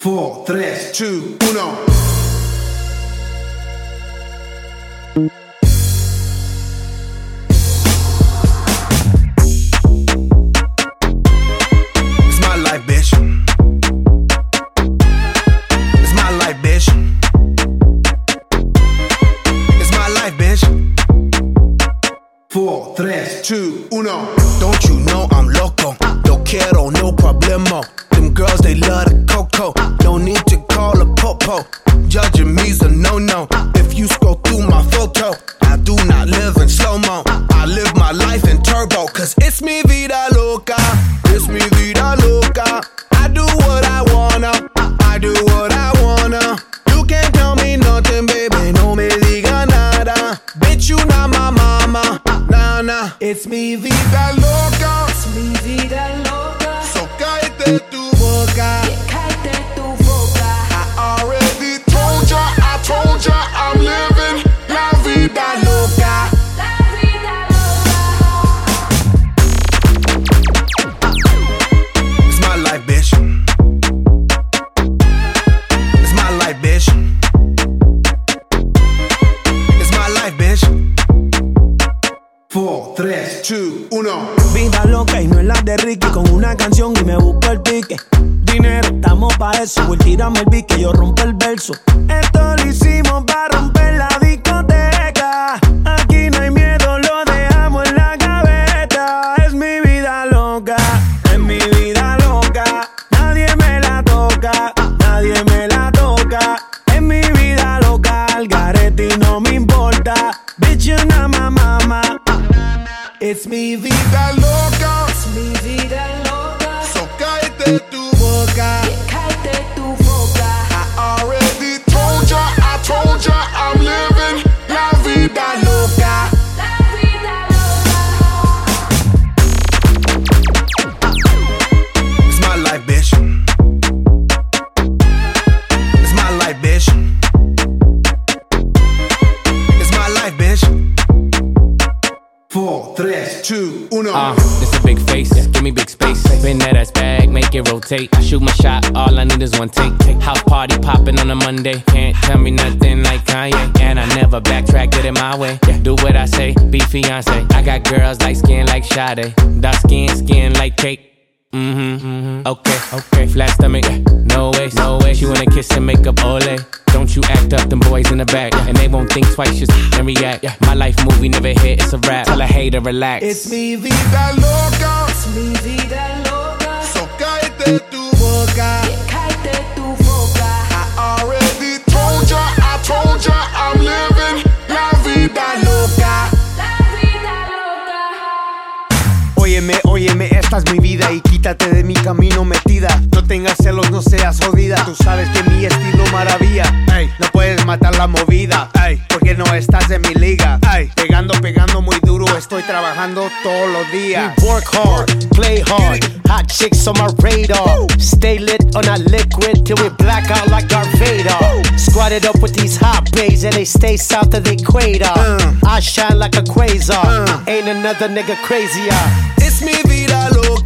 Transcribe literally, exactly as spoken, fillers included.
four, tres, two, uno. It's my life, bitch. It's my life, bitch. It's my life, bitch. four, tres, two, uno. Don't you know I'm loco? No quiero, no problemo. Them girls, they love the coco. No need to call a popo. Judging me's a no-no. If you scroll through my photo, I do not live in slow-mo. I live my life in turbo. Cause it's mi vida loca. It's mi vida loca. I do what I wanna. I do what I wanna. You can't tell me nothing, baby. No me diga nada. Bitch, you not my mama. Nah, nah. It's mi vida loca. Es mi vida loca. So cállate tu boca. Yeah, cállate tu boca. I already told ya, I told ya, I'm living la vida loca. La vida loca. It's my life, bitch. It's my life, bitch. It's my life, bitch. four, tres, two, uno. Vida loca y no es la de Ricky. Con una canción y me busco el pique. Dinero, estamos pa' eso. Voy, tírame el beat que yo rompo el verso. Esto lo hicimos pa' romper la discoteca. Aquí no hay miedo, lo dejamos en la gaveta. Es mi vida loca, es mi vida loca. Nadie me la toca, nadie me la toca. Es mi vida loca, al garete y no me importa. Bitch, you not my mama. It's mi vida loca. Es mi vida loca. So cállate tu boca. Yeah, cállate tu boca. I already told ya, I told ya, I'm living la vida loca. La vida loca. It's my life, bitch. It's my life, bitch. It's my life, bitch. four, tres, two, uno. Uh, this a big face, give me big space. Spin that ass bag, make it rotate. I shoot my shot, all I need is one take. House party popping on a Monday. Can't tell me nothing like Kanye. And I never backtrack, get it my way. Yeah, do what I say, be fiance. I got girls light skin like Sade. Dark skin, skin like cake. Mm-hmm, mm-hmm. Okay, okay. Flat stomach, no way, no way. She wanna kiss and make up ole. Don't you act up, them boys in the back. And they won't think twice, just and react. My life movie never hit, it's a rap. Tell a hater relax. It's mi vida loca. Es mi vida loca. So cállate tu boca. Yeah, cállate tu boca. I already told ya, I told ya, I'm living la vida loca. La vida loca. Óyeme, óyeme, esta es mi vida y quítate de mi camino metida. No tengas celos, no seas jodida. Tú sabes que mi estilo maravilla. Ey, no puedes matar la movida. Ey, porque no estás en mi liga. Ey, pegando, pegando muy duro. Estoy trabajando todos los días. We work hard, play hard. Hot chicks on my radar. Stay lit on that liquid till we black out like Darth Vader. Squatted up with these hot babes and they stay south of the equator. Uh. I shine like a quasar. Uh. Ain't another nigga crazier. It's mi vida loca.